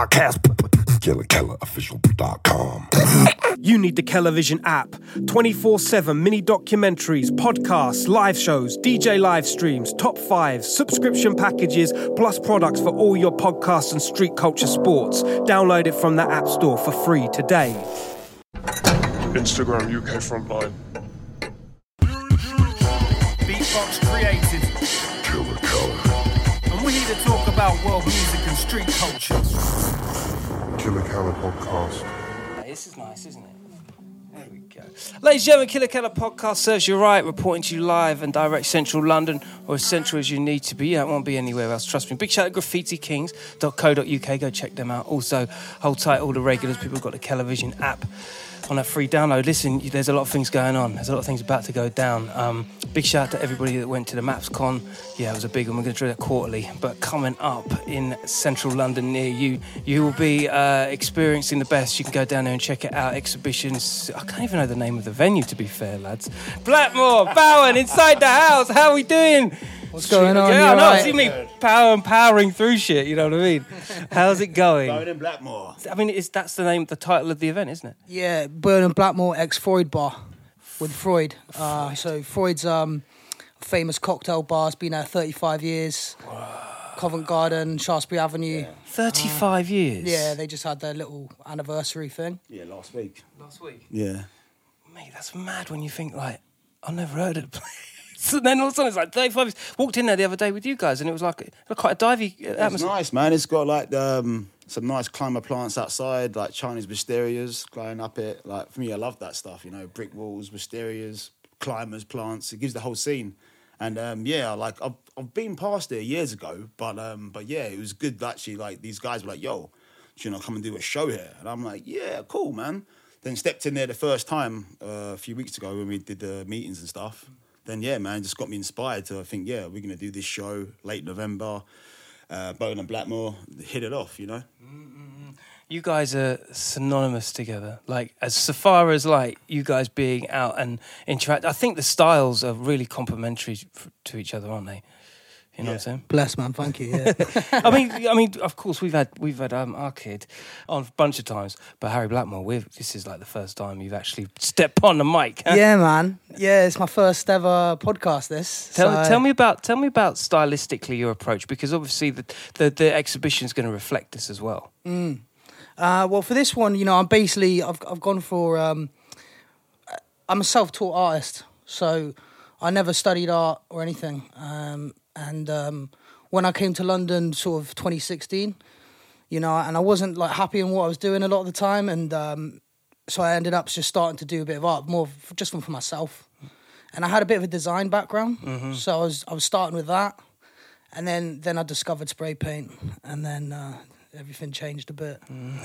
podcast. KillerKellerOfficial.com. You need the Kellervision app. 24/7 mini documentaries, podcasts, live shows, DJ live streams, top fives, subscription packages, plus products for all your podcasts and street culture sports. Download it from the App Store for free today. Instagram UK Frontline. Beatbox created. Killer Keller. And we're here to talk about world music and street culture. Killer Keller Podcast. This is nice, isn't it? There we go. Ladies and gentlemen, Killer Keller Podcast serves you right, reporting to you live and direct central London, or as central as you need to be. You don't want to be anywhere else, trust me. Big shout out to graffitikings.co.uk. Go check them out. Also, hold tight, all the regulars. People have got the Kellervision app on that free download. Listen, there's a lot of things going on. There's a lot of things about to go down. Big shout out to everybody that went to the MapsCon. Yeah, it was a big one. We're going to do that quarterly. But coming up in central London near you, you will be experiencing the best. You can go down there and check it out. Exhibitions. I can't even know the name of the venue, to be fair, lads. Blackmore, Bowen, inside the house. How are we doing? What's going on? Yeah, I know. Right? See me powering through shit. You know what I mean? How's it going? Bowen and Blackmore. I mean, that's the title of the event, isn't it? Yeah, Bowen and Blackmore ex-Freud bar with Freud. So Freud's famous cocktail bar. It's been there 35 years. Covent Garden, Shaftesbury Avenue. 35 years? Yeah, they just had their little anniversary thing. Yeah, last week. Last week? Yeah. Mate, that's mad when you think, like, I've never heard of the place. And then all of a sudden it's like 35 years. Walked in there the other day with you guys and it was like quite a divey atmosphere. It's nice, man. It's got like some nice climber plants outside, like Chinese wisterias growing up it. Like, for me, I love that stuff, you know, brick walls, wisterias, climbers, plants. It gives the whole scene. And yeah, like I've been past there years ago, but yeah, it was good actually. Like, these guys were like, yo, do you know, come and do a show here? And I'm like, yeah, cool, man. Then stepped in there the first time a few weeks ago when we did the meetings and stuff. Then, yeah, man, just got me inspired to think, yeah, we're going to do this show late November, Bowen and Blackmore, hit it off, you know? You guys are synonymous together. Like, as far as, like, you guys being out and interact, I think the styles are really complementary to each other, aren't they? You know what I'm saying? Bless, man. Thank you. Yeah. I mean, of course, we've had our kid on a bunch of times, but Harry Blackmore, this is like the first time you've actually stepped on the mic. Huh? Yeah, man. Yeah, it's my first ever podcast. Tell me about stylistically your approach, because obviously the exhibition is going to reflect this as well. Well, for this one, you know, I've gone for. I'm a self-taught artist, so I never studied art or anything. And when I came to London, sort of 2016, you know, and I wasn't like happy in what I was doing a lot of the time, and so I ended up just starting to do a bit of art, more just for myself. And I had a bit of a design background, so I was starting with that, and then I discovered spray paint, and then everything changed a bit.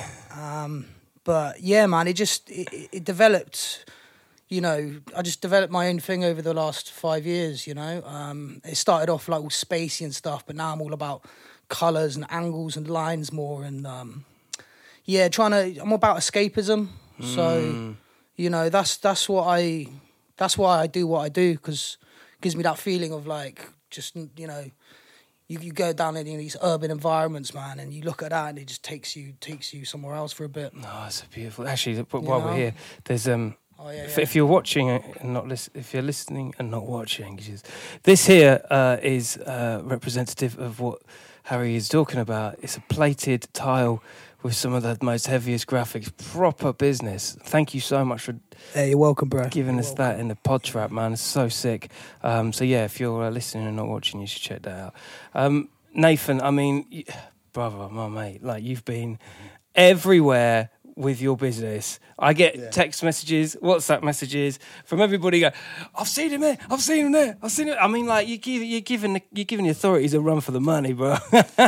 But yeah, man, it developed. You know, I just developed my own thing over the last 5 years, you know. It started off like all spacey and stuff, but now I'm all about colours and angles and lines more. And, yeah, I'm about escapism. So, you know, that's why I do what I do, because it gives me that feeling of like, just, you know, you go down in these urban environments, man, and you look at that and it just takes you somewhere else for a bit. Oh, it's beautiful. Actually, while we're here, there's... Oh, yeah. If you're watching and not if you're listening and not watching, this here is representative of what Harry is talking about. It's a plated tile with some of the most heaviest graphics, proper business. Thank you so much for you're welcome, bro. Giving us that in the pod trap, man. It's so sick. So yeah, if you're listening and not watching, you should check that out. Nathan, I mean, brother, my mate, like, you've been everywhere with your business. I get text messages, WhatsApp messages from everybody going, I've seen him there, I've seen him there, I've seen him. I mean, like, you're giving the authorities a run for the money, bro.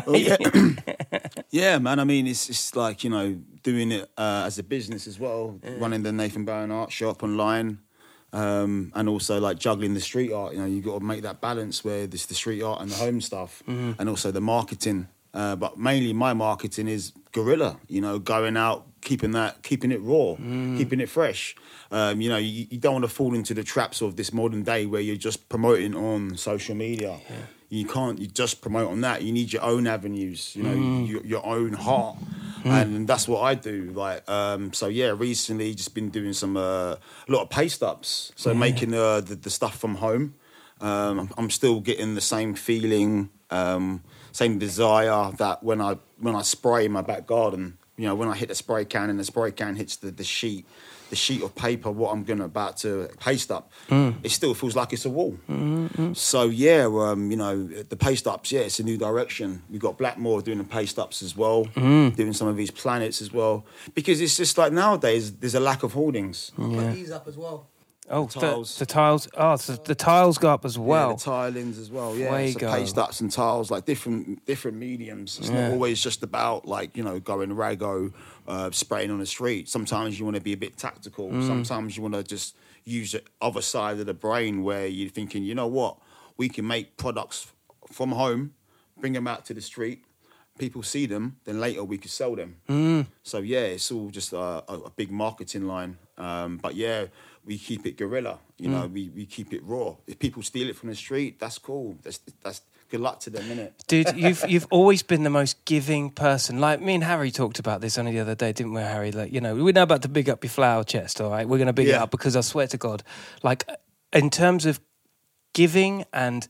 Yeah, man. I mean, it's like, you know, doing it as a business as well, running the Nathan Bowen Art Shop online, and also like juggling the street art. You know, you got to make that balance where there's the street art and the home stuff, and also the marketing. But mainly my marketing is guerrilla, you know, going out, keeping it raw, keeping it fresh. You know, you don't want to fall into the traps of this modern day where you're just promoting on social media. You just promote on that. You need your own avenues, you know, your own heart. and that's what I do. Like, so yeah, recently just been doing a lot of paste ups. So making the stuff from home. I'm still getting the same feeling, same desire that when I spray in my back garden. You know, when I hit the spray can and the spray can hits the sheet of paper, what I'm about to paste up, it still feels like it's a wall. So yeah, you know, the paste ups, yeah, it's a new direction. We've got Blackmore doing the paste ups as well, doing some of these planets as well, because it's just like nowadays there's a lack of hoardings. Put these up as well. Oh, tiles. the tiles. Oh, so the tiles go up as well. Yeah, the tilings as well. Yeah, so Fuego. paste ups and tiles, like different mediums. It's not always just about like, you know, going rago, spraying on the street. Sometimes you want to be a bit tactical. Sometimes you want to just use the other side of the brain where you're thinking, you know what, we can make products from home, bring them out to the street. People see them, then later we could sell them. So yeah, it's all just a big marketing line. But yeah, we keep it guerrilla. You know, we keep it raw. If people steal it from the street, that's cool. That's good luck to them, innit? Dude, you've always been the most giving person. Like me and Harry talked about this only the other day, didn't we, Harry? Like, you know, we're now about to big up your flower chest, all right? We're going to big it up because I swear to God, like in terms of giving and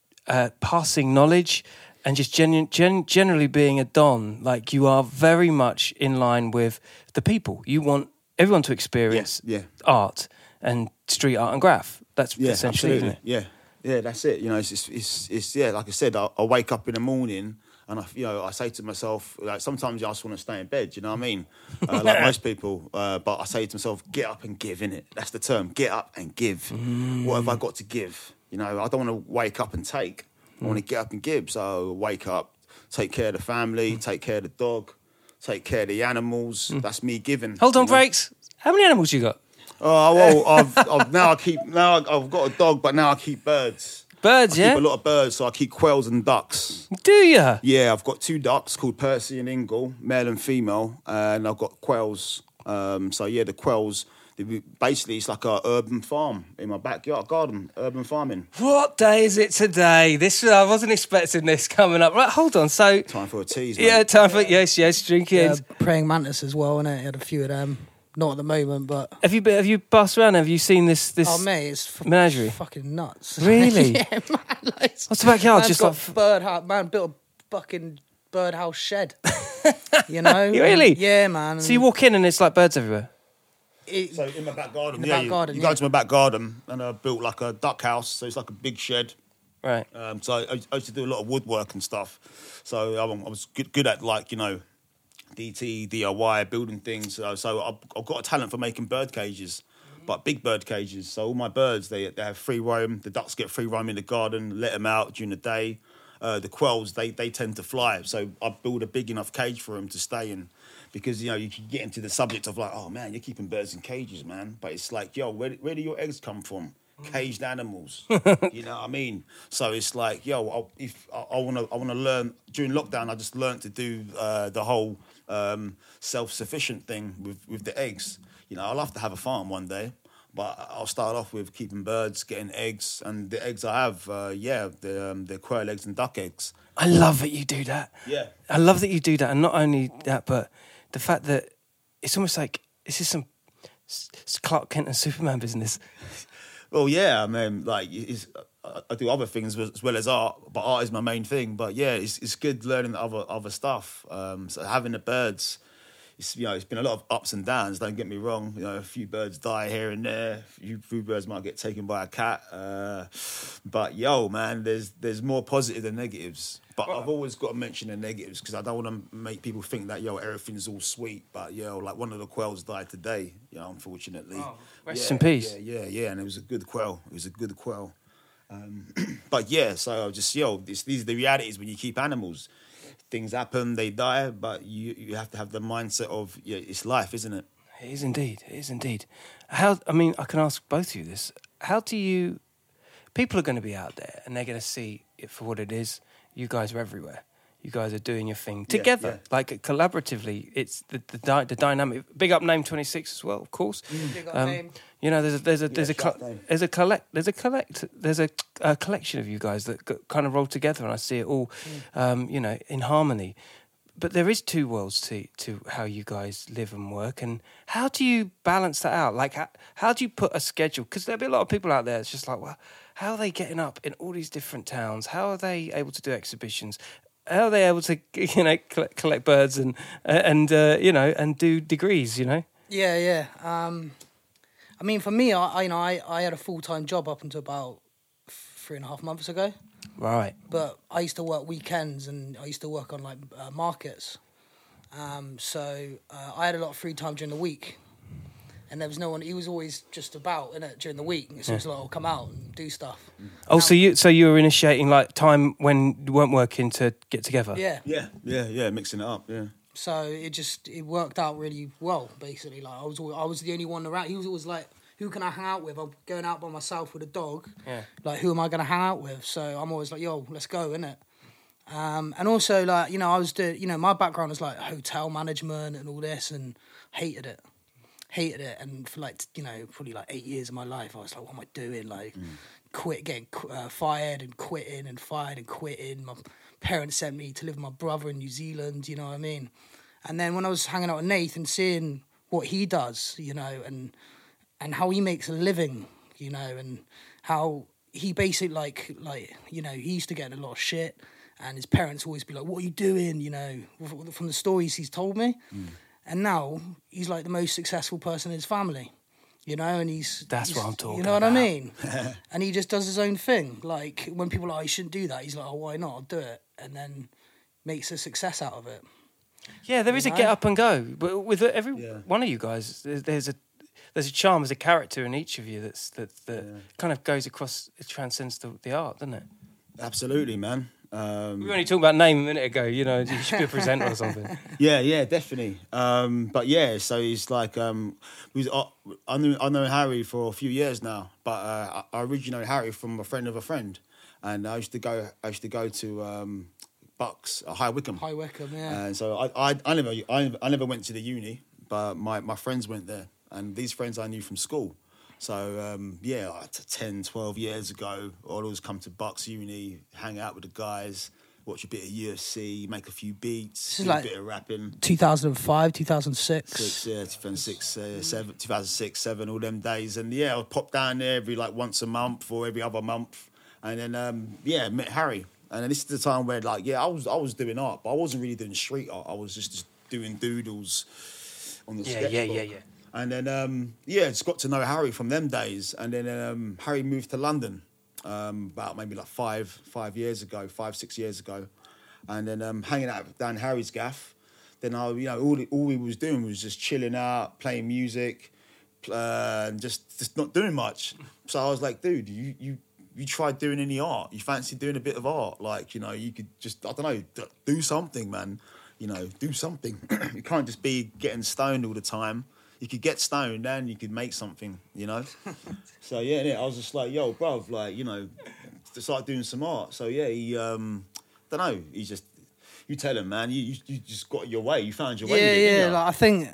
passing knowledge and just generally being a don, like you are very much in line with the people. You want everyone to experience art and street art and graph. That's essentially, isn't it? Yeah, that's it. You know, it's yeah. Like I said, I wake up in the morning and I say to myself, like sometimes I just want to stay in bed. You know what I mean? Like most people, but I say to myself, get up and give. Innit? That's the term. Get up and give. What have I got to give? You know, I don't want to wake up and take. I want to get up and give. So wake up, take care of the family, take care of the dog, take care of the animals. That's me giving. Hold on, Breaks. How many animals you got? Oh well, I've got a dog, but now I keep birds. Birds, I keep a lot of birds, so I keep quails and ducks. Do you? Yeah, I've got 2 ducks called Percy and Ingle, male and female, and I've got quails. So yeah, the quails. Basically, it's like a urban farm in my backyard garden, urban farming. What day is it today? I wasn't expecting this coming up. Right, hold on. So Time for a tease, mate. yeah, time for yes, drink it. Praying mantis as well, innit? Had a few of them. Not at the moment, but Have you passed around? Have you seen this? oh mate, it's menagerie. fucking nuts. Really? Yeah, man. Like, What's the backyard? man's Just got like birdhouse. Man built a fucking birdhouse shed. You know? Really? Yeah, man. So you walk in and it's like birds everywhere. So in my back garden, back garden, you go to my back garden and I built like a duck house, so it's like a big shed. Right. So I used to do a lot of woodwork and stuff. So I was good at like, you know, DIY, building things. So I've got a talent for making bird cages, but big bird cages. So all my birds, they have free roam. The ducks get free roam in the garden, let them out during the day. The quails, they tend to fly. So I build a big enough cage for them to stay in. Because, you know, you can get into the subject of like, oh, man, you're keeping birds in cages, man. But it's like, yo, where do your eggs come from? Caged animals. You know what I mean? So it's like, yo, I want to learn. During lockdown, I just learned to do the whole self-sufficient thing with the eggs. You know, I'll have to have a farm one day. But I'll start off with keeping birds, getting eggs. And the eggs I have, they're quail eggs and duck eggs. I love that you do that. Yeah. I love that you do that. And not only that, but the fact that it's almost like, is this some Clark Kent and Superman business? Well, yeah, I mean, like, I do other things as well as art, but art is my main thing. But yeah, it's good learning other stuff. So having the birds, it's been a lot of ups and downs. Don't get me wrong. You know, a few birds die here and there. A few birds might get taken by a cat. But yo, man, there's more positive than negatives. But I've always got to mention the negatives because I don't want to make people think that everything's all sweet. But like one of the quails died today. Unfortunately. Oh, rest in peace. Yeah, and it was a good quail. But yeah, so just these are the realities when you keep animals. Things happen, they die, but you have to have the mindset of it's life, isn't it? It is indeed. I can ask both of you this. How do you... People are going to be out there and they're going to see it for what it is. You guys are everywhere. You guys are doing your thing together, like collaboratively. It's the dynamic. Big up Name 26 as well, of course. Big up Name. You know, there's a collection of you guys that kind of roll together, and I see it all, in harmony. but there is two worlds to how you guys live and work. And how do you balance that out? Like, how do you put a schedule? Because there'll be a lot of people out there. It's just like, well, how are they getting up in all these different towns? How are they able to do exhibitions? How are they able to, collect birds and do degrees? Yeah. I mean, for me, I had a full-time job up until about 3.5 months ago. Right. But I used to work weekends and I used to work on markets. So I had a lot of free time during the week. And there was no one. He was always just about during the week. So it was like, "Oh, come out and do stuff." Oh, so you were initiating like time when you weren't working to get together. Yeah. Mixing it up. Yeah. So it worked out really well. Basically, like I was the only one around. He was always like, "Who can I hang out with?" I'm going out by myself with a dog. Yeah. Like, who am I going to hang out with? So I'm always like, "Yo, let's go," innit? And also I was doing. My background was like hotel management and all this, and hated it. And for probably 8 years of my life, I was like, what am I doing? Getting fired and quitting and fired and quitting. My parents sent me to live with my brother in New Zealand, you know what I mean? And then when I was hanging out with Nathan, seeing what he does, and how he makes a living, and how he basically he used to get in a lot of shit, and his parents always be like, what are you doing? From the stories he's told me. And now he's like the most successful person in his family, and That's what I'm talking about. You know what I mean? And he just does his own thing. Like when people are like, I shouldn't do that, he's like, oh, why not? I'll do it. And then makes a success out of it. Yeah, there is a get up and go. But with every one of you guys, there's a charm, there's a character in each of you that kind of goes across, it transcends the art, doesn't it? Absolutely, man. We were only talking about name a minute ago, you should be a presenter or something. Yeah, definitely. But yeah, so he's like, I know Harry for a few years now, but I originally know Harry from a friend of a friend, and I used to go to Bucks at High Wycombe. Yeah. And so I never went to the uni, but my friends went there, and these friends I knew from school. So, 10, 12 years ago, I'd always come to Bucks Uni, hang out with the guys, watch a bit of UFC, make a few beats, do a bit of rapping. 2005, 2006. 2006, 2007, all them days. And, I'd pop down there every, once a month or every other month. And then, met Harry. And then this is the time where, I was doing art, but I wasn't really doing street art. I was just doing doodles on the sketchbook. Yeah. And then, just got to know Harry from them days. And then Harry moved to London about maybe 5 years ago, 6 years ago. And then hanging out down Harry's gaff. Then, all we was doing was just chilling out, playing music, and just not doing much. So I was like, dude, you tried doing any art? You fancy doing a bit of art? You could just, I don't know, do something, man. Do something. You can't just be getting stoned all the time. You could get stoned and you could make something, So, I was just like, yo, bruv, to start doing some art. So, he, don't know, he just, you tell him, man, you just got your way. You found your way. Yeah, I think,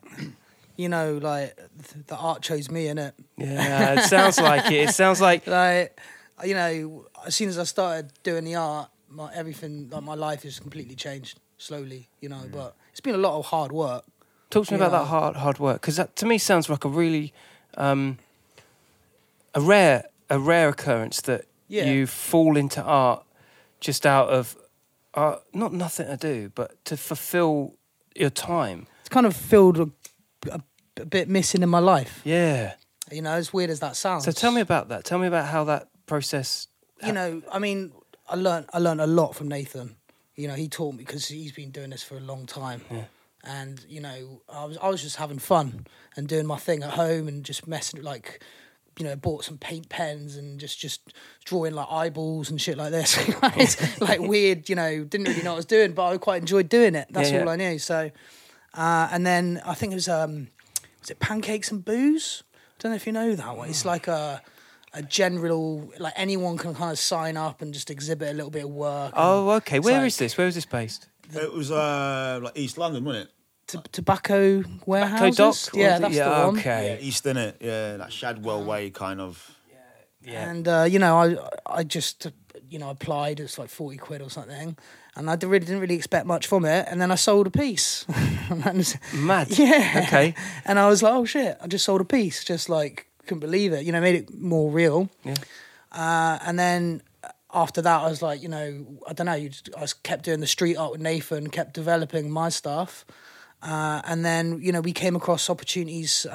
the art chose me, innit? Yeah, it sounds like it. It sounds like... as soon as I started doing the art, my life has completely changed slowly, but it's been a lot of hard work. Talk to me about that hard work, because that to me sounds like a really a rare occurrence that you fall into art just out of not nothing to do, but to fulfill your time. It's kind of filled a bit missing in my life. Yeah, as weird as that sounds. So tell me about that. Tell me about how that process. I learned a lot from Nathan. He taught me because he's been doing this for a long time. Yeah. And, I was just having fun and doing my thing at home and just messing, bought some paint pens and just drawing, eyeballs and shit like this. It's, weird, didn't really know what I was doing, but I quite enjoyed doing it. That's all I knew. So, and then I think it was it Pancakes and Booze? I don't know if you know that one. It's like a general, anyone can kind of sign up and just exhibit a little bit of work. Oh, okay. Where is this? Where is this based? It was East London, wasn't it? Tobacco warehouses? Dock? Yeah, that's the one. Okay. Yeah, East, innit? Yeah, that Shadwell way kind of. Yeah. And, I just applied. It's like 40 quid or something, and I didn't really expect much from it. And then I sold a piece. Mad. Yeah. Okay. And I was like, oh shit, I just sold a piece. Just like, couldn't believe it. Made it more real. Yeah. And then after that, I was like, I don't know. I just kept doing the street art with Nathan, kept developing my stuff. And then, we came across opportunities.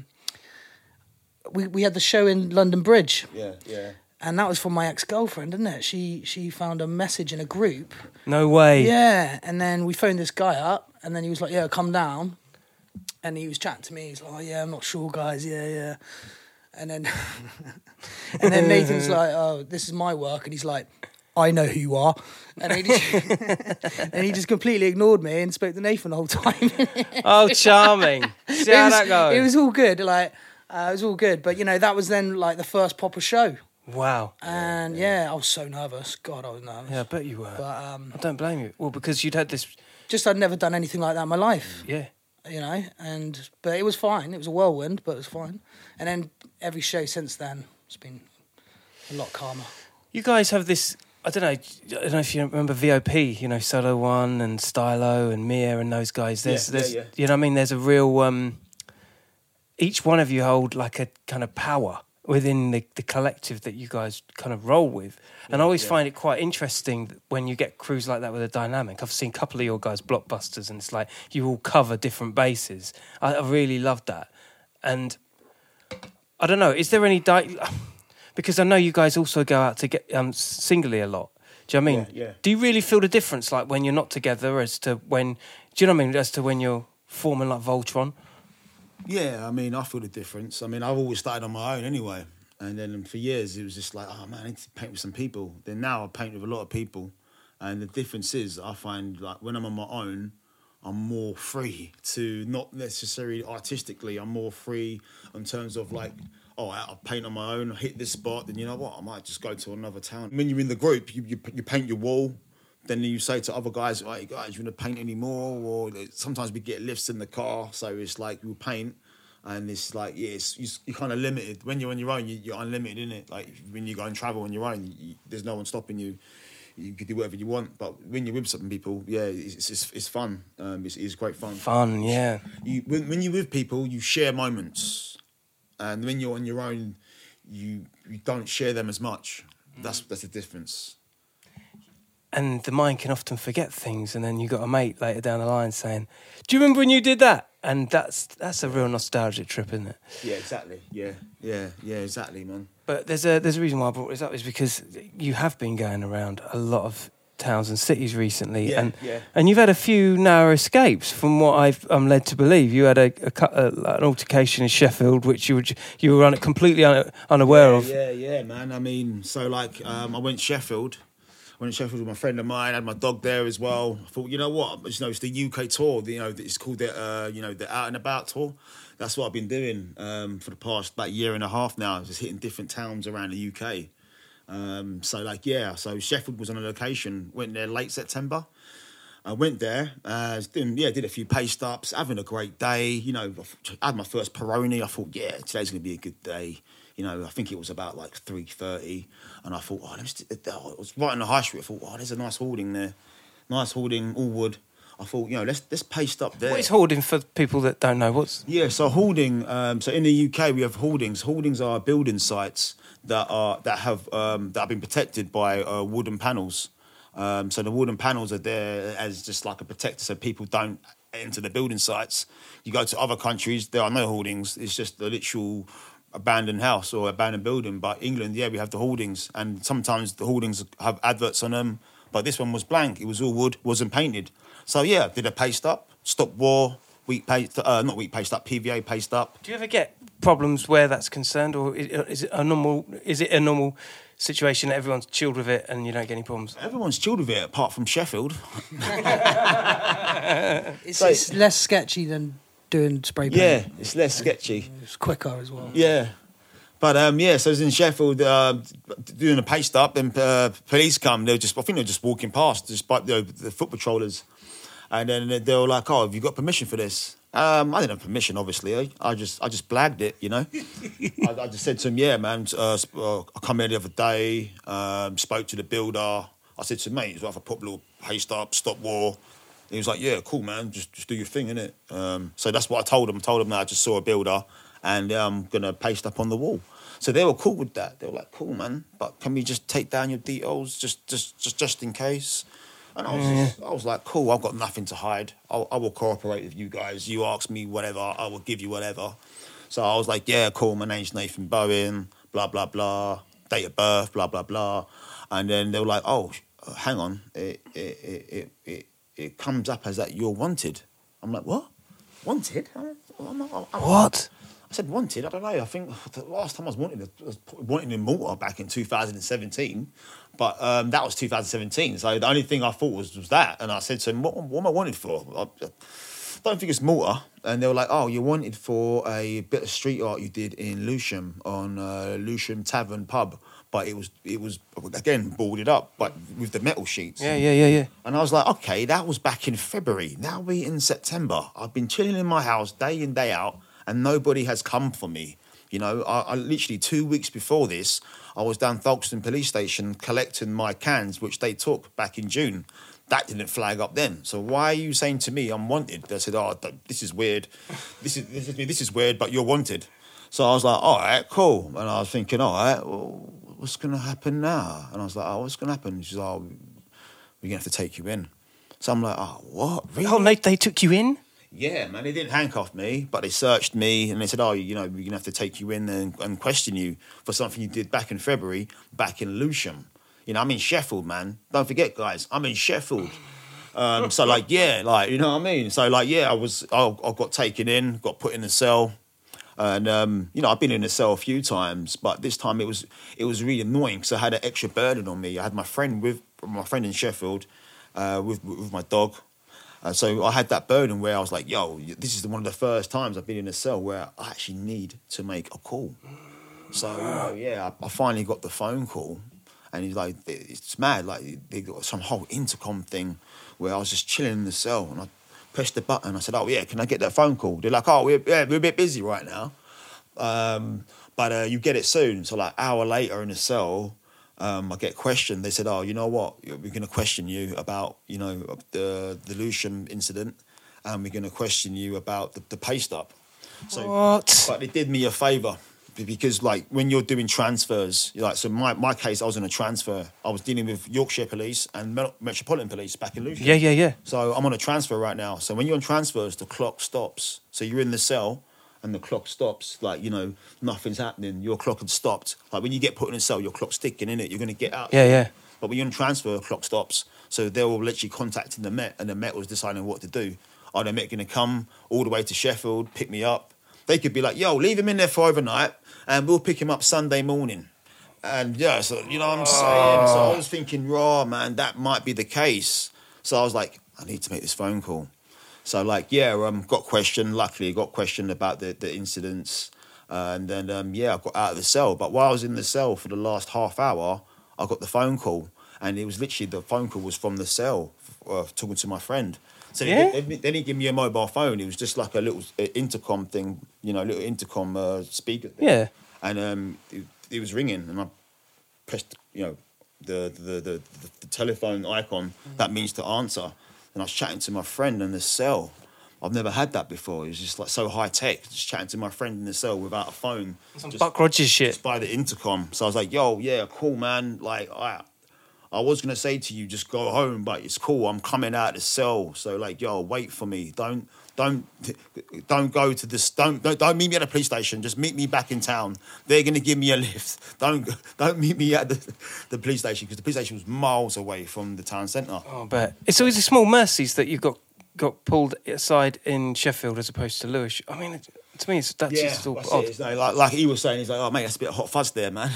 We had the show in London Bridge. Yeah. And that was from my ex-girlfriend, didn't it? She found a message in a group. No way. Yeah. And then we phoned this guy up, and then he was like, yeah, come down. And he was chatting to me. He's like, oh, yeah, I'm not sure, guys. Yeah. And then and then Nathan's like, oh, this is my work. And he's like, I know who you are. And he just completely ignored me and spoke to Nathan the whole time. Oh, charming. See how that goes. It was all good. It was all good. But, that was then like the first proper show. Wow. And I was so nervous. God, I was nervous. Yeah, I bet you were. But I don't blame you. Well, because you'd had this... just I'd never done anything like that in my life. Yeah. But it was fine. It was a whirlwind, but it was fine. And then every show since then has been a lot calmer. You guys have this... I don't know if you remember VOP, Solo One and Stylo and Mia and those guys. There's you know what I mean? There's a real... each one of you hold like a kind of power within the collective that you guys kind of roll with. And I always find it quite interesting when you get crews like that with a dynamic. I've seen a couple of your guys, Blockbusters, and it's like you all cover different bases. I really loved that. And I don't know, is there any... because I know you guys also go out to get singly a lot. Do you know what I mean? Yeah. Do you really feel the difference, like when you're not together, as to when... Do you know what I mean? As to when you're forming like Voltron? Yeah, I mean, I feel the difference. I mean, I've always started on my own anyway. And then for years, it was just like, oh, man, I need to paint with some people. Then now I paint with a lot of people. And the difference is, I find, like, when I'm on my own, I'm more free to, not necessarily artistically, I'm more free in terms of, like, oh, I'll paint on my own, I hit this spot, then you know what, I might just go to another town. When you're in the group, you paint your wall, then you say to other guys, hey, guys, you want to paint any more? Or sometimes we get lifts in the car, so it's like we'll paint. And it's like, you're kind of limited. When you're on your own, you're unlimited, innit? Like, when you go and travel on your own, there's no one stopping you. You can do whatever you want. But when you're with some people, it's fun. It's great fun. Fun, yeah. When you're with people, you share moments. And when you're on your own, you don't share them as much. That's the difference. And the mind can often forget things, and then you got a mate later down the line saying, "Do you remember when you did that?" And that's a real nostalgic trip, isn't it? Yeah, exactly. Yeah, exactly, man. But there's a reason why I brought this up, is because you have been going around a lot of towns and cities recently, and you've had a few narrow escapes, from what I'm led to believe. You had an altercation in Sheffield, which you were completely unaware of. Yeah, man. I mean, so like, I went to Sheffield with my friend of mine. I had my dog there as well. I thought, you know what? It's the UK tour. It's called the Out and About tour. That's what I've been doing for the past about year and a half now. Just hitting different towns around the UK. So Sheffield was on a location. Went there late September. I went there, did a few paste ups, having a great day. I had my first Peroni. I thought, today's going to be a good day. I think it was about like 3:30, and I thought, I was right in the high street. I thought, there's a nice hoarding there. Nice hoarding, all wood. I thought, let's paste up there. What is hoarding for people that don't know? So hoarding. So in the UK we have hoardings. Hoardings are building sites that have been protected by wooden panels. So the wooden panels are there as just like a protector, so people don't enter the building sites. You go to other countries, there are no hoardings. It's just the literal abandoned house or abandoned building. But England, we have the hoardings, and sometimes the hoardings have adverts on them. But this one was blank. It was all wood, wasn't painted. So did a paste up, stop war, PVA paste up. Do you ever get problems where that's concerned, or is it a normal situation that everyone's chilled with it and you don't get any problems? Everyone's chilled with it, apart from Sheffield. It's less sketchy than doing spray paint. Yeah, it's less sketchy. It's quicker as well. Yeah. But, so I was in Sheffield doing a paste up, and police come. I think they were just walking past, despite the foot patrollers. And then they were like, have you got permission for this? I didn't have permission, obviously. I just blagged it, you know. I just said to him, yeah, man, I come here the other day, spoke to the builder. I said to him, mate, if I put a little haste up, stop war. He was like, yeah, cool, man, just do your thing, innit? So that's what I told him. I told him that I just saw a builder and I'm going to paste up on the wall. So they were cool with that. They were like, cool, man, but can we just take down your details just in case? And I was like, cool, I've got nothing to hide. I will cooperate with you guys. You ask me whatever, I will give you whatever. So I was like, yeah, cool, my name's Nathan Bowen, blah, blah, blah, date of birth, blah, blah, blah. And then they were like, oh, hang on, it comes up as that you're wanted. I'm like, what? Wanted? What? I said wanted, I don't know. I think the last time I was wanted in Malta back in 2017. But that was 2017. So the only thing I thought was that. And I said to him, what am I wanted for? I don't think it's Malta. And they were like, oh, you're wanted for a bit of street art you did in Lewisham on Lewisham Tavern Pub. But it was again, boarded up, but with the metal sheets. Yeah. And I was like, okay, that was back in February. Now we're in September. I've been chilling in my house day in, day out, and nobody has come for me. You know, I literally 2 weeks before this, I was down Folkestone Police Station collecting my cans, which they took back in June. That didn't flag up then. So why are you saying to me I'm wanted? They said, oh, this is weird. This is weird, but you're wanted. So I was like, all right, cool. And I was thinking, all right, well, what's going to happen now? And I was like, oh, what's going to happen? She's like, oh, we're going to have to take you in. So I'm like, oh, what? Really? Oh, they took you in? Yeah, man, they didn't handcuff me, but they searched me and they said, oh, you know, we're going to have to take you in and question you for something you did back in February, back in Lewisham. You know, I'm in Sheffield, man. Don't forget, guys, I'm in Sheffield. So, like, yeah, like, you know what I mean? So, like, yeah, I got taken in, got put in a cell. And, you know, I've been in a cell a few times, but this time it was really annoying because I had an extra burden on me. I had my friend in Sheffield with my dog. So I had that burden where I was like, yo, this is one of the first times I've been in a cell where I actually need to make a call. So, yeah, I finally got the phone call. And he's like, it's mad. Like, they got some whole intercom thing where I was just chilling in the cell. And I pressed the button. I said, oh, yeah, can I get that phone call? They're like, oh, we're a bit busy right now. But you get it soon. So, like, hour later in the cell, I get questioned. They said, oh, you know what? We're going to question you about, you know, the Lewisham incident. And we're going to question you about the paste up. So, What? But they did me a favour. Because, like, when you're doing transfers, like, so my case, I was in a transfer. I was dealing with Yorkshire Police and Metropolitan Police back in Lewisham. Yeah. So I'm on a transfer right now. So when you're on transfers, the clock stops. So you're in the cell and the clock stops. Like, you know, nothing's happening. Your clock had stopped. Like, when you get put in a cell, your clock's ticking, innit? You're going to get out. Yeah. But when you're on transfer, clock stops. So they were literally contacting the Met, and the Met was deciding what to do. Are the Met going to come all the way to Sheffield, pick me up? They could be like, yo, leave him in there for overnight and we'll pick him up Sunday morning. And yeah, so, you know what I'm saying? So I was thinking, raw, man, that might be the case. So I was like, I need to make this phone call. So, like, yeah, got questioned. Luckily, got questioned about the incidents. And then, I got out of the cell. But while I was in the cell for the last half hour, I got the phone call. And it was literally, the phone call was from the cell, talking to my friend. So they didn't give me a mobile phone. It was just like a little intercom thing, you know, little intercom speaker thing. Yeah. And it was ringing, and I pressed, you know, the telephone icon. That means to answer. And I was chatting to my friend in the cell. I've never had that before. It was just like so high tech. Just chatting to my friend in the cell without a phone. Some Buck Rogers shit. Just by the intercom. So I was like, yo, yeah, cool, man. Like, I was going to say to you, just go home, but it's cool. I'm coming out of the cell. So, like, yo, wait for me. Don't go to this. Don't meet me at the police station. Just meet me back in town. They're going to give me a lift. Don't meet me at the police station, because the police station was miles away from the town centre. Oh, I bet. It's always the small mercies that you got pulled aside in Sheffield as opposed to Lewisham. I mean, to me, that's just all odd. It's like he was saying, he's like, oh, mate, that's a bit of hot fuzz there, man.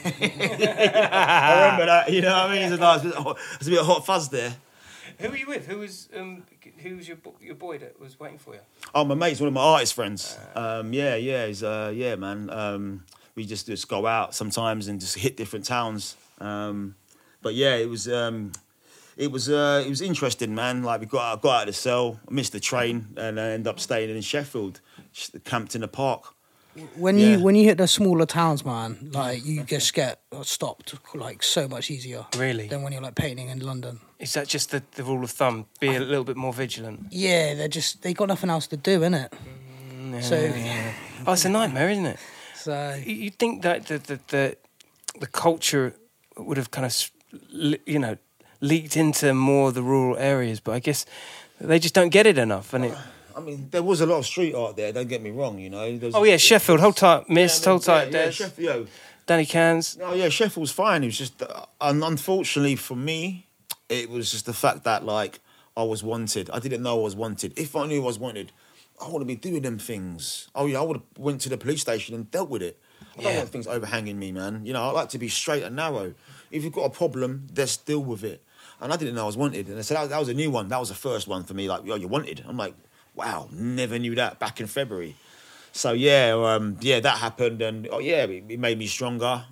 I remember that, you know what I mean? It's a bit of hot fuzz there. Who were you with? Who was your boy that was waiting for you? Oh, my mate's one of my artist friends. He's man. We just go out sometimes and just hit different towns. But yeah, it was it was interesting, man. Like we got out of the cell, missed the train, and I ended up staying in Sheffield, camped in the park. When Yeah. you hit the smaller towns, man, like you just get stopped like so much easier. Really? Than when you're like painting in London. Is that just the rule of thumb? Be a little bit more vigilant. Yeah, they got nothing else to do, innit? So Oh, it's a nightmare, isn't it? so You'd think that the culture would have kind of, leaked into more of the rural areas, but I guess they just don't get it enough. And it. I mean, there was a lot of street art there. Don't get me wrong, you know. Oh yeah, Sheffield. Hold tight, Mist. Hold tight, Yeah, Des. Sheffield. Danny Cans. No, yeah, Sheffield's fine. It was just, unfortunately for me, it was just the fact that like I was wanted. I didn't know I was wanted. If I knew I was wanted, I wouldn't be doing them things. Oh yeah, I would have went to the police station and dealt with it. I don't Yeah. want things overhanging me, man. You know, I like to be straight and narrow. If you've got a problem, let's deal with it. And I didn't know I was wanted. And I said that was a new one. That was the first one for me. Like, yo, you're wanted. I'm like, wow, never knew that back in February. So yeah, that happened, and it made me stronger.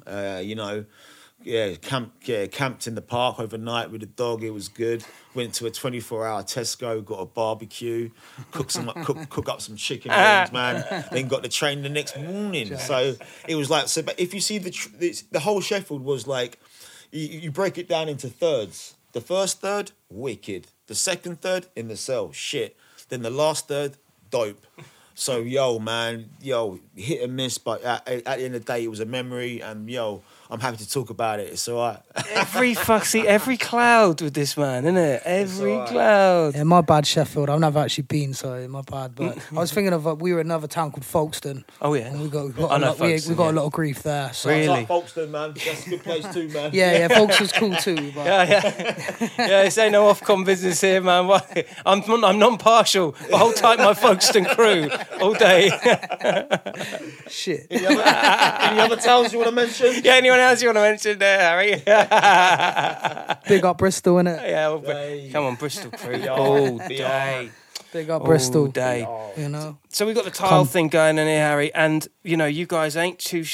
Camped in the park overnight with the dog. It was good. Went to a 24-hour Tesco, got a barbecue, cook up some chicken wings, man. Then got the train the next morning. So it was like, but if you see the whole Sheffield was like, you break it down into thirds. The first third, wicked. The second third, in the cell, shit. Then the last third, dope. So, hit and miss, but at the end of the day, it was a memory, and, I'm happy to talk about it. It's all right. every cloud with this man, isn't it? Every cloud. yeah, my bad, Sheffield. I've never actually been, so my bad. But I was thinking of we were in another town called Folkestone. Oh yeah. And we got I know a Folkestone, lot of grief there. So. Really? It's like Folkestone, man. That's a good place too, man. Yeah, Folkestone's cool too. But Yeah, this ain't no Ofcom business here, man. I'm non-partial. But hold tight, my Folkestone crew, all day. shit. Any other towns you want to mention? Yeah, anyone else you want to mention there, Harry? Big up Bristol, innit? Yeah, come on, Bristol crew, all day. Big up All Bristol. day. You know. So we've got the tile thing going in here, Harry, and you guys ain't too.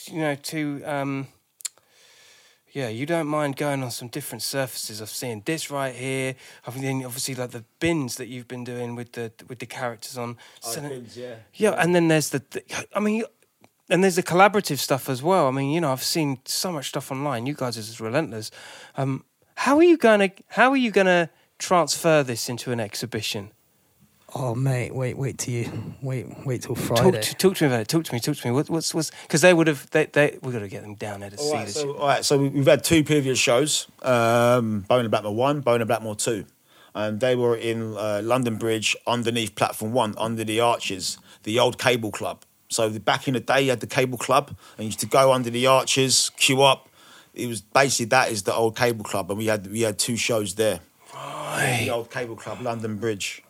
You don't mind going on some different surfaces. I've seen this right here. I've seen obviously like the bins that you've been doing with the characters on. Bins, yeah. Yeah, and then there's and there's the collaborative stuff as well. I mean, I've seen so much stuff online. You guys are just relentless. How are you gonna transfer this into an exhibition? Oh mate, wait till Friday. Talk to me about it. Talk to me. What's because they would have we've got to get them down there to see this. All right, so we've had two previous shows, Bone and Blackmore 1, Bone and Blackmore 2. And they were in London Bridge underneath Platform 1, under the arches, the old cable club. So back in the day, you had the cable club, and you used to go under the arches, queue up. It was basically, that is the old cable club, and we had two shows there. Right. The old cable club, London Bridge.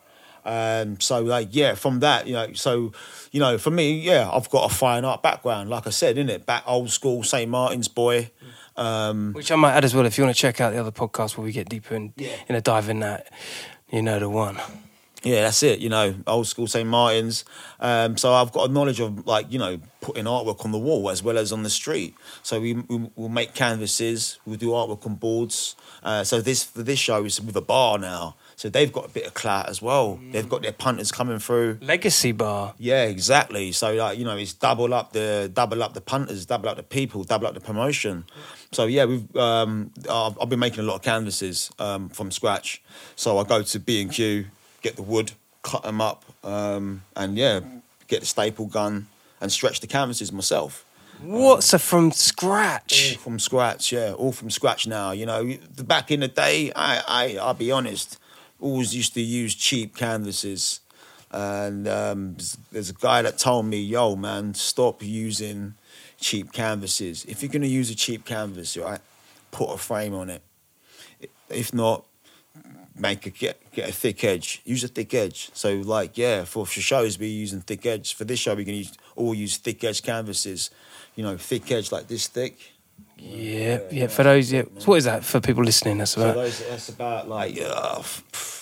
From that, for me, I've got a fine art background, like I said, innit? Back old school, St. Martin's boy. Which I might add as well, if you want to check out the other podcast where we get deeper in a dive in that, the one. Yeah, that's it, old school St. Martin's. So I've got a knowledge of, putting artwork on the wall as well as on the street. So we'll make canvases, we'll do artwork on boards. So this show is with a bar now. So they've got a bit of clout as well. They've got their punters coming through. Legacy bar. Yeah, exactly. So it's double up the punters, double up the people, double up the promotion. So yeah, I've been making a lot of canvases from scratch. So I go to B&Q, get the wood, cut them up, get the staple gun and stretch the canvases myself. What? So from scratch? All from scratch, yeah. All from scratch now. Back in the day, I'll be honest, always used to use cheap canvases. And there's a guy that told me, yo, man, stop using cheap canvases. If you're going to use a cheap canvas, right, put a frame on it. If not, get a thick edge. Use a thick edge. So, for shows, we're using thick edge. For this show, we're going to use thick edge canvases. Thick edge like this thick. Yeah. For those, So what is that for people listening? That's about. That's about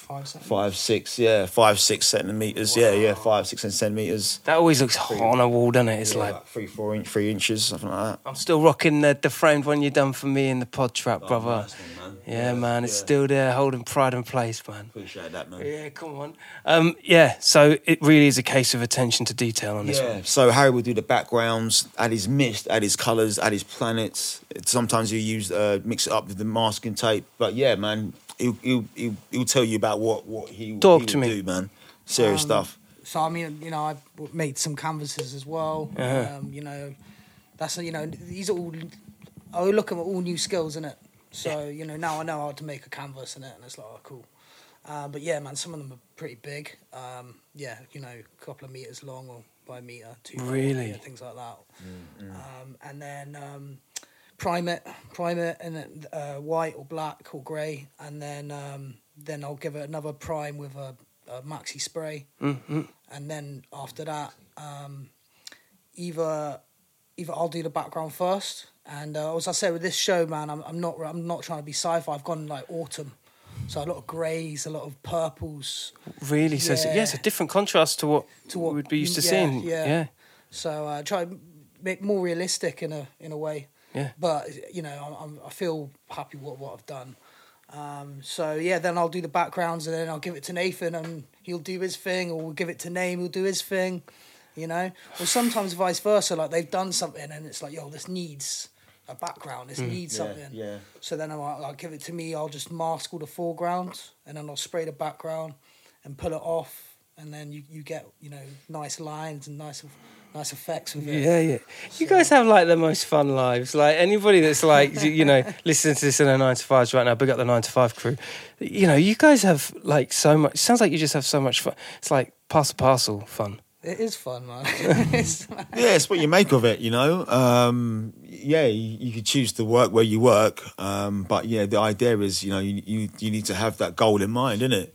5 6 centimeters. Yeah, 5, 6 centimeters. That always looks hot on a wall, doesn't it? It's like 3 inches, something like that. I'm still rocking the framed one you done for me in the pod trap, brother. Nice one, man. Yeah, man, it's still there, holding pride and place, man. Appreciate that, man. Yeah, come on. So it really is a case of attention to detail on this one. So Harry would do the backgrounds, add his mist, add his colours, add his planets. Sometimes he'll use mix it up with the masking tape. But yeah, man, he'll tell you about what he would do, man. Serious stuff. So I mean, I made some canvases as well. That's these are all. I look at all new skills in it. So now I know how to make a canvas in it, and it's like, oh, cool. But yeah, man, some of them are pretty big. A couple of meters long or by a meter, 2. Really? Things like that. And then prime it in white or black or grey, and then I'll give it another prime with a maxi spray, and then after that, either I'll do the background first, and as I said with this show, man, I'm not trying to be sci-fi. I've gone like autumn, so a lot of greys, a lot of purples. Really? So it's a different contrast to what we'd be used to seeing. Yeah. So I try to make more realistic in a way. Yeah. But I feel happy with what I've done. Then I'll do the backgrounds, and then I'll give it to Nathan, and he'll do his thing, or we'll give it to Naeem, he'll do his thing, Or sometimes vice versa, like they've done something and it's like, yo, this needs a background, this needs something. Yeah. So then I'll give it to me, I'll just mask all the foregrounds, and then I'll spray the background and pull it off, and then you get, nice lines and nice effects with it. Yeah. You guys have like the most fun lives. Like anybody that's like, listening to this in their 9 to 5s right now, big up the 9 to 5 crew. You guys have like so much. It sounds like you just have so much fun. It's like parcel fun. It is fun, man. It's what you make of it, you could choose to work where you work, but the idea is, you need to have that goal in mind, innit?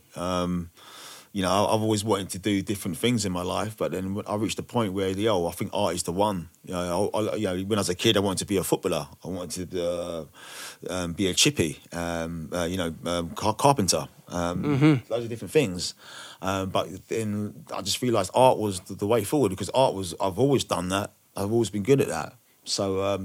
I've always wanted to do different things in my life, but then I reached a point where, I think art is the one. When I was a kid, I wanted to be a footballer. I wanted to be a chippy, carpenter, loads of different things. But then I just realised art was the way forward, because I've always done that. I've always been good at that. So,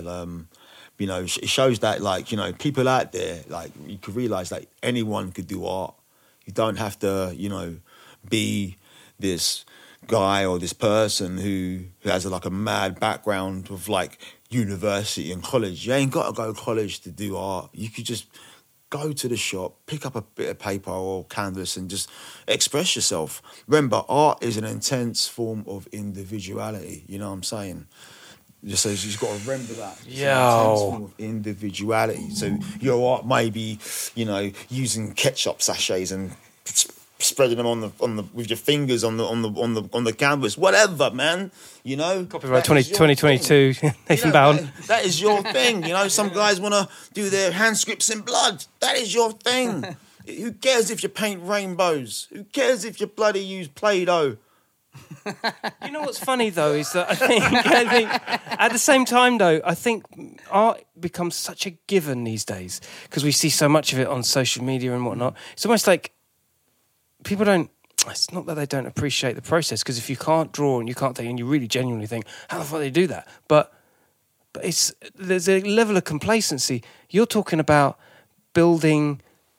it shows that, people out there, you could realise that anyone could do art. You don't have to, be this guy or this person who has a mad background of university and college. You ain't got to go to college to do art. You could just go to the shop, pick up a bit of paper or canvas and just express yourself. Remember, art is an intense form of individuality. You know what I'm saying? Just so you've got to remember that. It's an intense form of individuality. So your art may be, using ketchup sachets and spreading them on the with your fingers on the canvas, whatever, man. Copyright 2022, Nathan Bowen. That is your thing. Some guys want to do their hand scripts in blood. That is your thing. Who cares if you paint rainbows? Who cares if you bloody use Play-Doh? You know what's funny though is that I think at the same time though, I think art becomes such a given these days because we see so much of it on social media and whatnot. It's almost like people don't. It's not that they don't appreciate the process, because if you can't draw and you can't think, and you really genuinely think, how the fuck do they do that? But there's a level of complacency. You're talking about building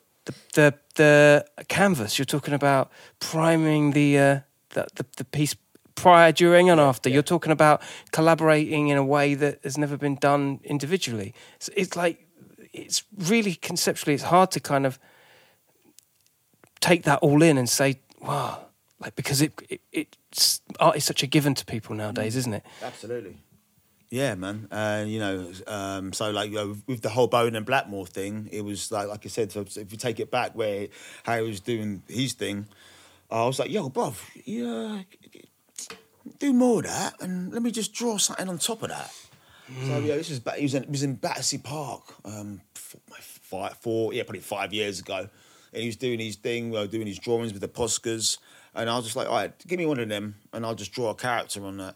the canvas. You're talking about priming the piece prior, during, and after. You're talking about collaborating in a way that has never been done individually. So it's really conceptually, it's hard to kind of take that all in and say, wow, because art is such a given to people nowadays, isn't it? Absolutely. Yeah, man. With the whole Bowen and Blackmore thing, it was like I said, so if you take it back where Harry was doing his thing, I was like, yo, bruv, do more of that, and let me just draw something on top of that. So this was in Battersea Park, probably 5 years ago, and he was doing his thing, doing his drawings with the Poscas, and I was just like, all right, give me one of them, and I'll just draw a character on that.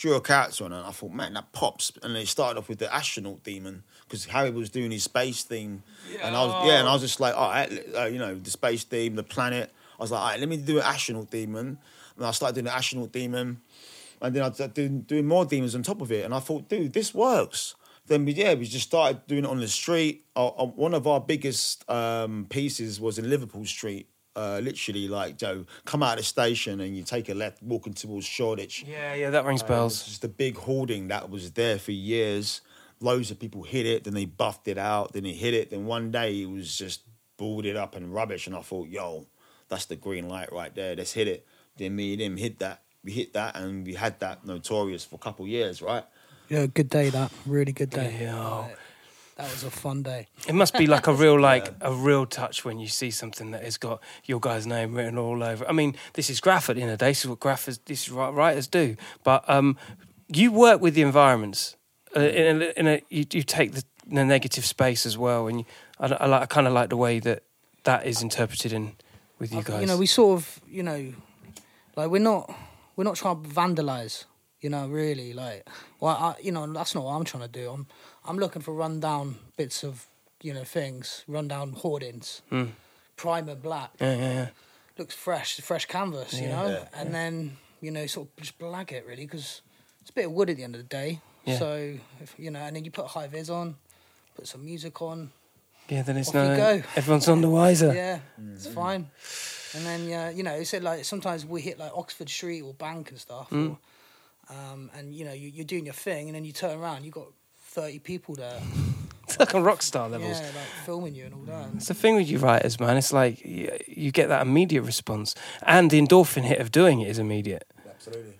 drew a character on it, and I thought, man, that pops. And they started off with the astronaut demon because Harry was doing his space theme, and I was just like, all right, you know, the space theme, the planet. I was like, all right, let me do an astronaut demon, and I started doing the astronaut demon, and then I started doing more demons on top of it, and I thought, dude, this works. Then we just started doing it on the street. One of our biggest pieces was in Liverpool Street. Literally, like, Joe, come out of the station and you take a left, walking towards Shoreditch. Yeah, that rings bells. It's just a big hoarding that was there for years. Loads of people hit it, then they buffed it out, then they hit it. Then one day it was just boarded up and rubbish. And I thought, yo, that's the green light right there. Let's hit it. Then me and him hit that. We hit that, and we had that Notorious for a couple of years, right? Yeah, good day, that. Really good day. Yeah. That was a fun day. It must be like a real touch when you see something that has got your guy's name written all over. I mean, this is graph at the end of the day. This is what this is what writers do. But you work with the environments. You take the negative space as well, and I kind of like the way that is interpreted in with you guys. You know, we sort of, you know, like we're not trying to vandalise. You know, really, like, well, you know, that's not what I'm trying to do. I'm looking for rundown bits of, you know, things, rundown hoardings, primer black. Yeah. Looks fresh canvas, you know, and then, you know, sort of just blag it really, because it's a bit of wood at the end of the day. Yeah. So, you know, and then you put high vis on, put some music on. Yeah, then it's everyone's on the wiser. Yeah, it's fine. And then, you know, it's like sometimes we hit like Oxford Street or Bank and stuff. Or, and, you know, you're doing your thing, and then you turn around, you've got 30 people there. It's like a rock star levels. Yeah, like filming you and all that. It's the thing with you writers, man. It's like you get that immediate response. And the endorphin hit of doing it is immediate. Absolutely.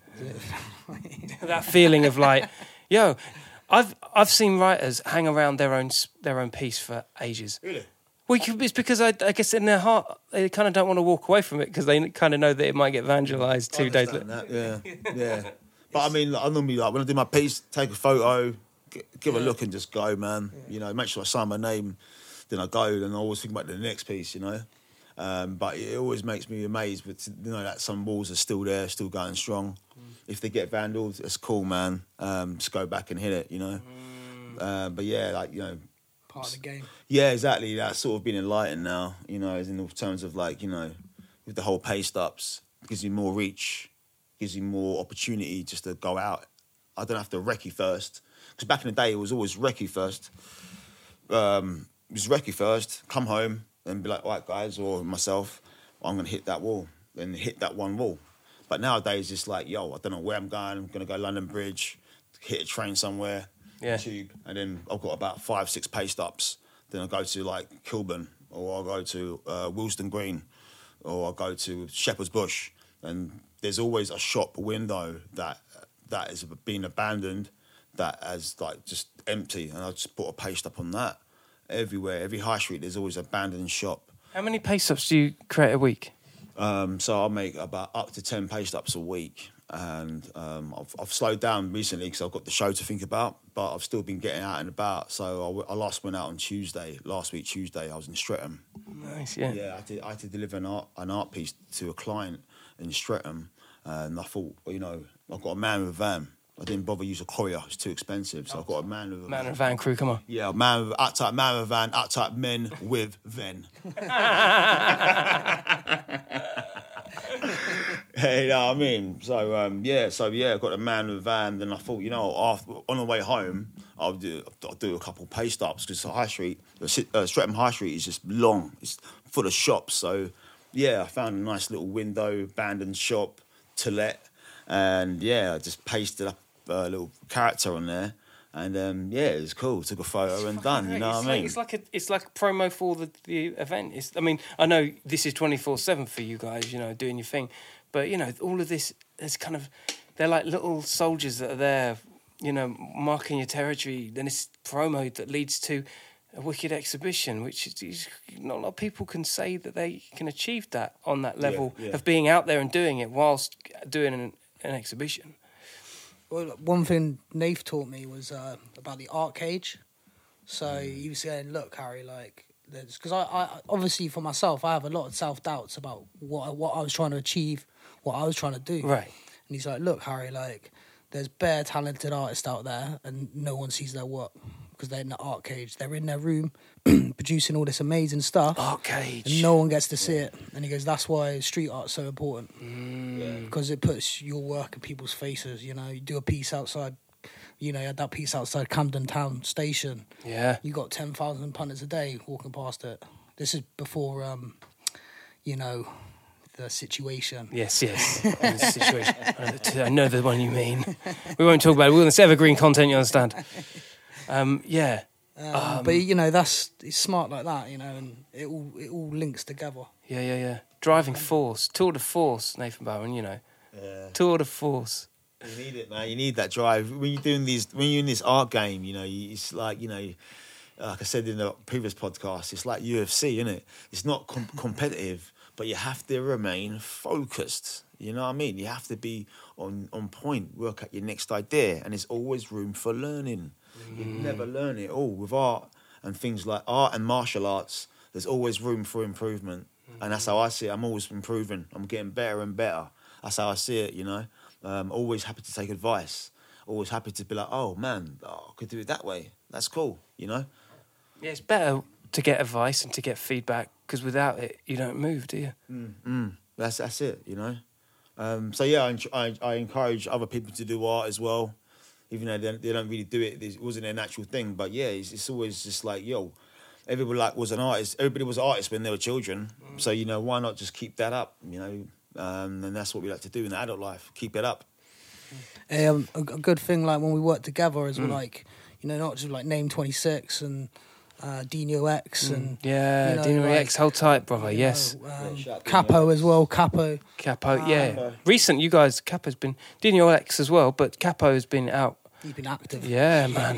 That feeling of like, yo, I've seen writers hang around their own piece for ages. Really? Well, it's because I guess in their heart they kind of don't want to walk away from it because they kind of know that it might get vandalised 2 days later. Yeah. But I mean, like, I normally, like, when I do my piece, take a photo, give a look and just go, man. You know, make sure I sign my name, then I go, and I always think about the next piece, you know. But it always makes me amazed with, you know, that some walls are still there, still going strong. If they get vandals, it's cool, man. Just go back and hit it, you know. But yeah, like, you know, part of the game. Yeah, exactly. That's sort of been enlightened now, you know, as in terms of, like, you know, with the whole paste ups, it gives you more reach, gives you more opportunity just to go out. I don't have to recce first. Because back in the day, it was always recce first. It was recce first, come home, and be like, all right, guys, or myself, I'm going to hit that wall, and hit that one wall. But nowadays, it's like, yo, I don't know where I'm going. I'm going to go London Bridge, hit a train somewhere, tube, and then I've got about 5-6 paste ups. Then I'll go to, like, Kilburn, or I'll go to Willesden Green, or I'll go to Shepherd's Bush. And there's always a shop window that is being abandoned, that is, like, just empty. And I just put a paste up on that. Everywhere, every high street, there's always an abandoned shop. How many paste ups do you create a week? So I'll make about up to 10 paste ups a week. And I've slowed down recently because I've got the show to think about, but I've still been getting out and about. So I last went out on Tuesday. Last week, Tuesday, I was in Streatham. Nice, yeah. Yeah, I had to deliver an art piece to a client in Streatham. And I thought, you know, I've got a man with a van. I didn't bother use a courier; it's too expensive. So I've got a man with a man with a van crew. Come on, yeah, man with a van, type men with ven. Hey, you know what I mean? So I got a man with a van. Then I thought, you know, on the way home, I'll do a couple paste ups because the high street, Streatham High Street, is just long. It's full of shops. So yeah, I found a nice little window, abandoned shop to let, and yeah, I just pasted up a little character on there, and yeah, it was cool. Took a photo and done. You know what I mean? It's like a promo for the event. I mean, I know this is 24/7 for you guys. You know, doing your thing, but you know, all of this is kind of, they're like little soldiers that are there. You know, marking your territory. Then it's promo that leads to a wicked exhibition, which is not a lot of people can say that they can achieve that on that level of being out there and doing it whilst doing an exhibition. Well, one thing Nath taught me was about the art cage. So he was saying, look, Harry, like, because I obviously for myself, I have a lot of self-doubts about what I was trying to achieve, what I was trying to do. Right. And he's like, look, Harry, like, there's bare talented artists out there and no one sees their work because they're in the art cage. They're in their room producing all this amazing stuff. Art cage. And no one gets to see it. And he goes, that's why street art's so important. Because it puts your work in people's faces. You know, you do a piece outside, you know, you had that piece outside Camden Town Station. Yeah. You got 10,000 punters a day walking past it. This is before, you know, the situation. Yes. The situation. I know the one you mean. We won't talk about it. We're on this evergreen content, you understand. Yeah. But you know, it's smart like that, you know, and it all links together. Yeah. Driving force, tour de force, Nathan Bowen. You know, tour de force. You need it, man. You need that drive when you're doing these. When you're in this art game, you know, it's like, you know, like I said in the previous podcast, it's like UFC, isn't it? It's not competitive, but you have to remain focused. You know what I mean? You have to be on point. Work out your next idea, and there's always room for learning. You never learn it all with art and things like art and martial arts. There's always room for improvement, and that's how I see it. I'm always improving. I'm getting better and better. That's how I see it. You know, always happy to take advice. Always happy to be like, oh man, I could do it that way. That's cool. You know. Yeah, it's better to get advice and to get feedback because without it, you don't move, do you? That's it. You know. So yeah, I encourage other people to do art as well. Even though they don't really do it, it wasn't their natural thing. But yeah, it's always just like, yo, everybody was an artist. Everybody was an artist when they were children. So, you know, why not just keep that up, you know? And that's what we like to do in the adult life, keep it up. A good thing, like when we work together is we're like, you know, not just like Name 26 and Dino X and yeah, you know, Dino like, X, hold tight, brother. Yes, Capo as well. Capo. Yeah. Recent, you guys, Capo's been Dino X as well, but Capo has been out. He's been active. Yeah, man.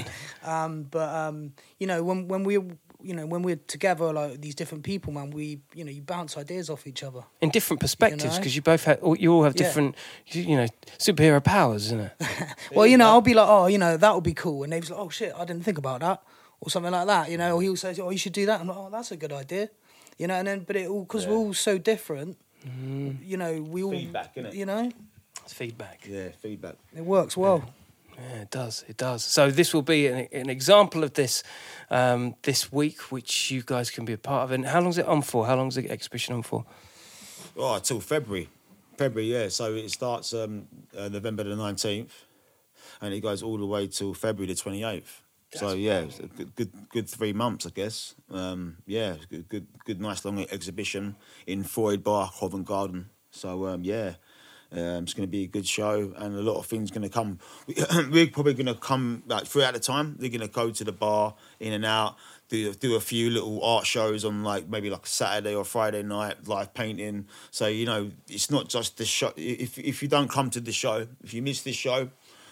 You know, when we're together, like these different people, man, you know, you bounce ideas off each other In different perspectives, know? because you all have different, you know, superhero powers, isn't it? Well, you know, I'll be like, oh, you know, that would be cool, and Dave's like, oh shit, I didn't think about that, or something like that, you know, or he'll say, oh, you should do that. I'm like, oh, that's a good idea, you know, and then, but it all, because we're all so different, you know, we all, Feedback, innit? you know, It's feedback. Yeah, feedback. it works well. Yeah, it does. So this will be an example of this this week, which you guys can be a part of. And how long is it on for? How long is the exhibition on for? Oh, till February, yeah. So it starts November the 19th, and it goes all the way till February the 28th. So yeah, it's a good 3 months, I guess. Yeah, good, nice long exhibition in Freud Bar, Covent Garden. So yeah. It's going to be a good show, and a lot of things going to come. We're probably going to come like throughout the time. They're going to go to the bar, in and out, do a few little art shows on like maybe like a Saturday or Friday night, live painting. So you know, it's not just the show. If you don't come to the show, if you miss this show,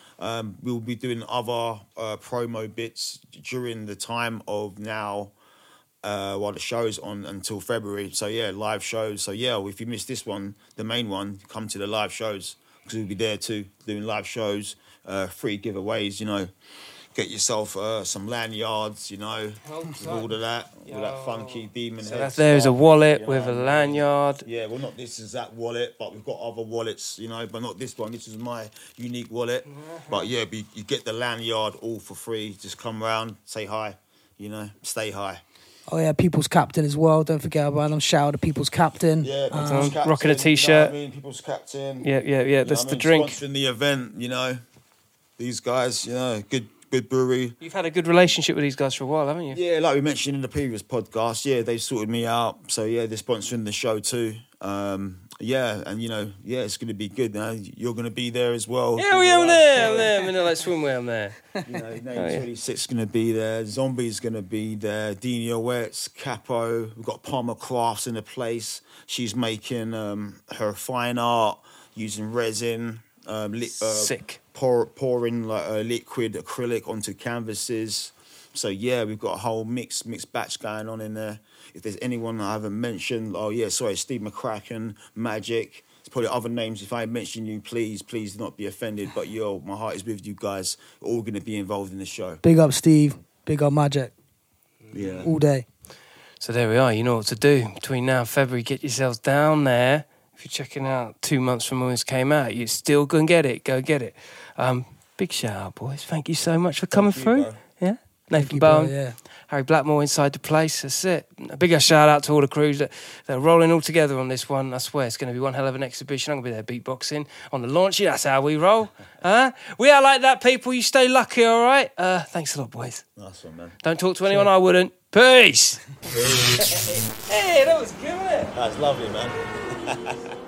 we'll be doing other promo bits during the time of now. While the show's on until February. So, yeah, live shows. So, yeah, if you miss this one, the main one, come to the live shows because we'll be there too, doing live shows, free giveaways, you know. Get yourself some lanyards, you know, with all of that, all that funky demon head There's a stuff, wallet you with know. a lanyard. Yeah, well, not this is that wallet, but we've got other wallets, you know, but not this one. This is my unique wallet. But, yeah, you get the lanyard all for free. Just come round, say hi, you know, stay high. Oh yeah, People's Captain as well. Don't forget about them. Shout out to People's Captain. Yeah, People's Captain, rocking a t-shirt. You know what I mean? People's Captain. Yeah. That's the drink. Sponsoring the event, you know. These guys, you know, good brewery. You've had a good relationship with these guys for a while, haven't you? Yeah, like we mentioned in the previous podcast, yeah, they sorted me out. So, yeah, they're sponsoring the show too. Yeah, and, you know, yeah, it's going to be good. Now you're going to be there as well. Yeah, I'm there. I'm in the like swimwear, I'm there. You know, Name 26 is going to be there. Zombie's going to be there. Dino Wetz, Capo. We've got Palmer Crafts in the place. She's making her fine art using resin. Sick. Pouring like liquid acrylic onto canvases. So yeah, we've got a whole mixed batch going on in there. If there's anyone I haven't mentioned, Steve McCracken, Magic. There's probably other names. If I mention you, please do not be offended. But my heart is with you guys. You're all going to be involved in the show. Big up Steve. Big up Magic. Yeah. All day. So there we are. You know what to do. Between now and February, get yourselves down there. If you're checking out 2 months from when this came out, you still go and get it. Go get it. Big shout out, boys. Thank you so much for coming you, through. bro. Yeah. Nathan you, bro, Bowen, yeah. Harry Blackmore inside the place. That's it. A bigger shout out to all the crews that are rolling all together on this one. I swear it's going to be one hell of an exhibition. I'm going to be there beatboxing on the launch. Yeah, that's how we roll. We are like that, people. You stay lucky, all right? Thanks a lot, boys. Nice one, man. Don't talk to anyone I wouldn't. Peace. Hey, that was good, wasn't it? That's lovely, man.